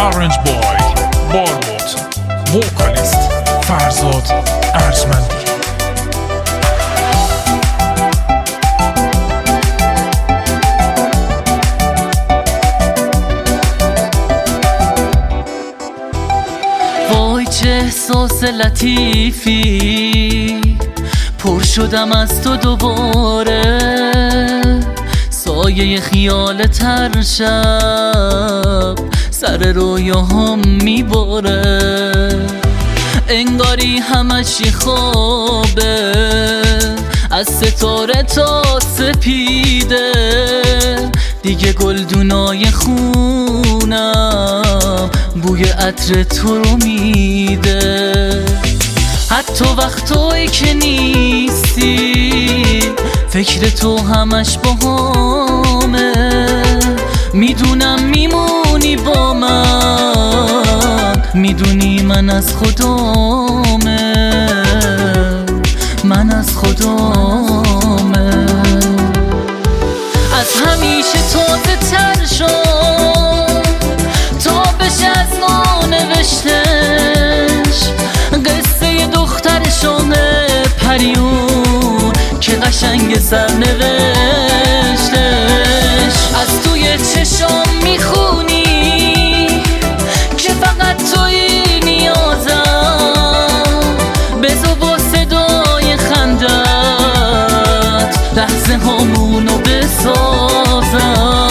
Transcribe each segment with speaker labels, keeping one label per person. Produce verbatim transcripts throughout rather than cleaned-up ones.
Speaker 1: Arrange boy باربود، وکالیست فرزاد ارجمندی.
Speaker 2: وای چه احساس لطیفی، پر شدم از تو دوباره، سایه خیال تر شب سر رویاهام میباره، انگاری همش خوابه، از ستاره تا سپیده، دیگه گلدونای خونم بوی عطر تو رو میده، حتی وقتایی که نیستی فکر تو همش باهامه، میدونم میمونی با من، میدونی من از خدامه، من از خدامه. از همیشه تازه تر شد تا بشه از ما نوشتش، قصه دخترشون پریون که قشنگ سرنوشتش، از توی چشام میخونی که فقط توی نیازم، بزو با صدای خندت لحظه هامونو بسازم.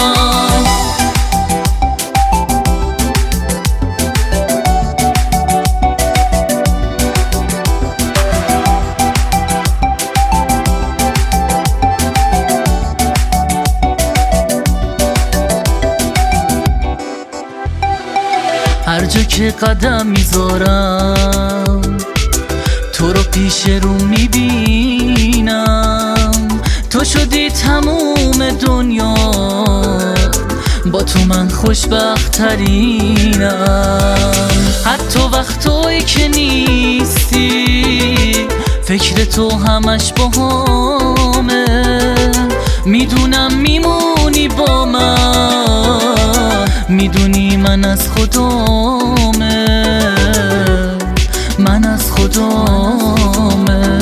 Speaker 2: هر جا که قدم میذارم تو رو پیش رو میبینم، تو شدی تموم دنیا، با تو من خوشبخت ترینم، حتی وقتایی که نیستی فکر تو همش باهامه، میدونم میمونی با من، میدونی من از خدامه، من از خدامه.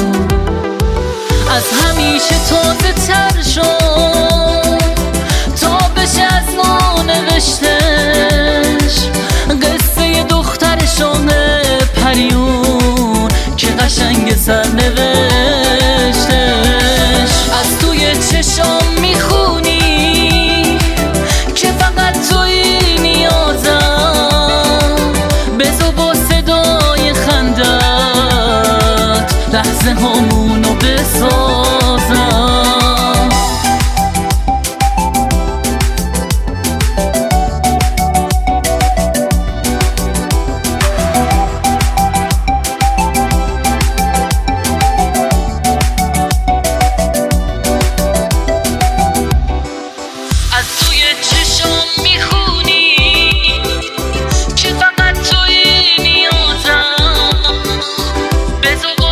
Speaker 2: از همیشه تازه تر شد تا بشه از ما نوشتش، قصه دخترشون پریون که قشنگ سرنوشتش، از توی چشام میخونی که فقط توی نیازم، بزو با صدای خندت لحظه هامونو بسازم. که فقط توی نیازم، بزو